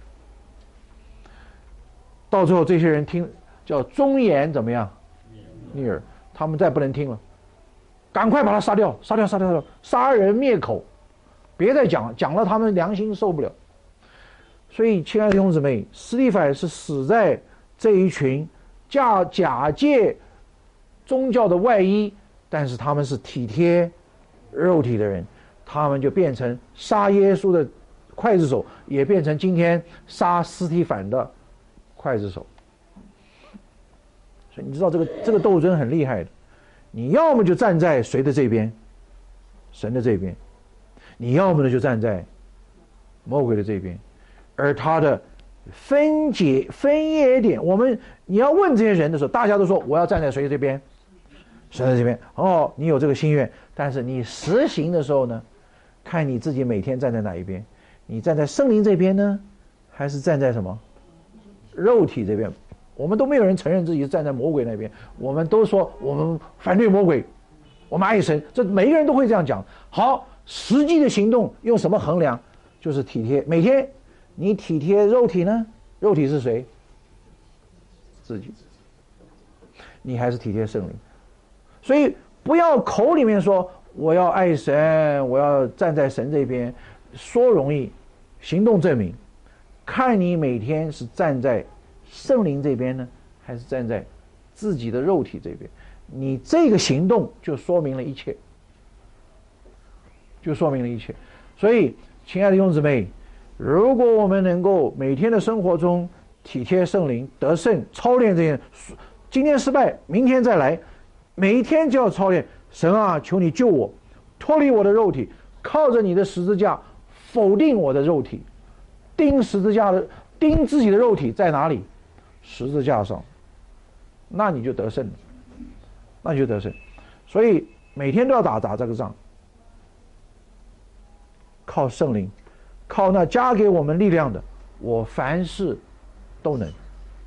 到最后这些人听叫忠言怎么样？逆耳，他们再不能听了， 赶快把他杀掉，杀掉，杀掉，杀人灭口，别再讲了，讲了他们良心受不了。所以，亲爱的弟兄姊妹，司提反是死在这一群假借宗教的外衣，但是他们是体贴肉体的人，他们就变成杀耶稣的刽子手，也变成今天杀司提反的刽子手。所以你知道这个斗争很厉害的，你要么就站在谁的这边，神的这边；你要么呢就站在魔鬼的这边。而他的分野点，你要问这些人的时候，大家都说我要站在谁这边，神的这边。哦，你有这个心愿，但是你实行的时候呢，看你自己每天站在哪一边，你站在圣灵这边呢，还是站在什么肉体这边？我们都没有人承认自己是站在魔鬼那边，我们都说我们反对魔鬼，我们爱神，这每一个人都会这样讲。好，实际的行动用什么衡量？就是体贴。每天你体贴肉体呢？肉体是谁？自己。你还是体贴圣灵。所以不要口里面说我要爱神，我要站在神这边，说容易，行动证明。看你每天是站在圣灵这边呢，还是站在自己的肉体这边？你这个行动就说明了一切，就说明了一切。所以，亲爱的弟兄姊妹，如果我们能够每天的生活中体贴圣灵、得胜、操练这些，今天失败，明天再来，每一天就要操练。神啊，求你救我，脱离我的肉体，靠着你的十字架否定我的肉体，钉自己的肉体在哪里？十字架上，那你就得胜了，那你就得胜。所以每天都要打这个仗，靠圣灵，靠那加给我们力量的，我凡事都能。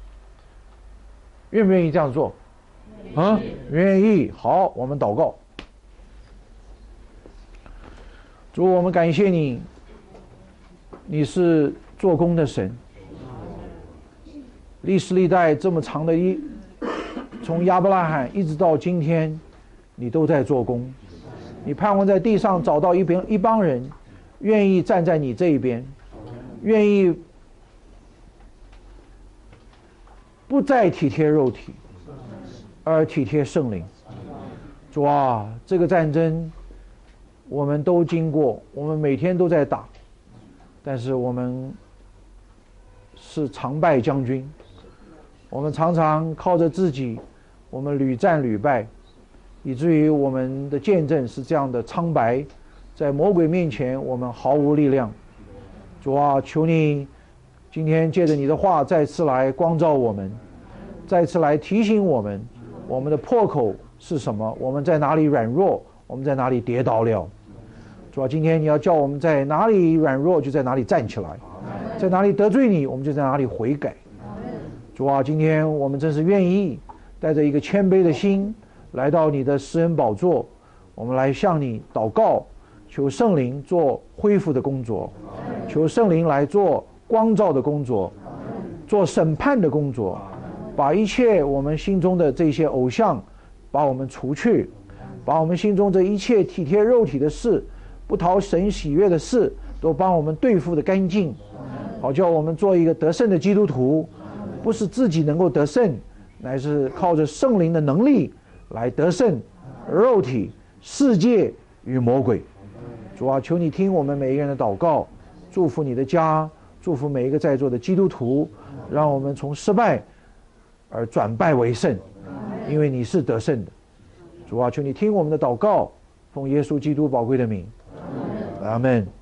愿不愿意这样做？啊，愿意。好，我们祷告。主，我们感谢你，你是做工的神。历史历代这么长的从亚伯拉罕一直到今天，你都在做工。你盼望在地上找到一帮人，愿意站在你这一边，愿意不再体贴肉体，而体贴圣灵。主啊，这个战争我们都经过，我们每天都在打，但是我们是常败将军。我们常常靠着自己，我们屡战屡败，以至于我们的见证是这样的苍白，在魔鬼面前我们毫无力量。主啊，求你今天借着你的话再次来光照我们，再次来提醒我们，我们的破口是什么，我们在哪里软弱，我们在哪里跌倒了。主啊，今天你要叫我们在哪里软弱就在哪里站起来，在哪里得罪你我们就在哪里悔改。主啊，今天我们真是愿意带着一个谦卑的心来到你的施恩宝座，我们来向你祷告，求圣灵做恢复的工作，求圣灵来做光照的工作，做审判的工作，把一切我们心中的这些偶像把我们除去，把我们心中这一切体贴肉体的事，不讨神喜悦的事都帮我们对付的干净，好叫我们做一个得胜的基督徒，不是自己能够得胜，乃是靠着圣灵的能力来得胜肉体、世界与魔鬼。主啊，求你听我们每一个人的祷告，祝福你的家，祝福每一个在座的基督徒，让我们从失败而转败为胜，因为你是得胜的。主啊，求你听我们的祷告，奉耶稣基督宝贵的名，阿们。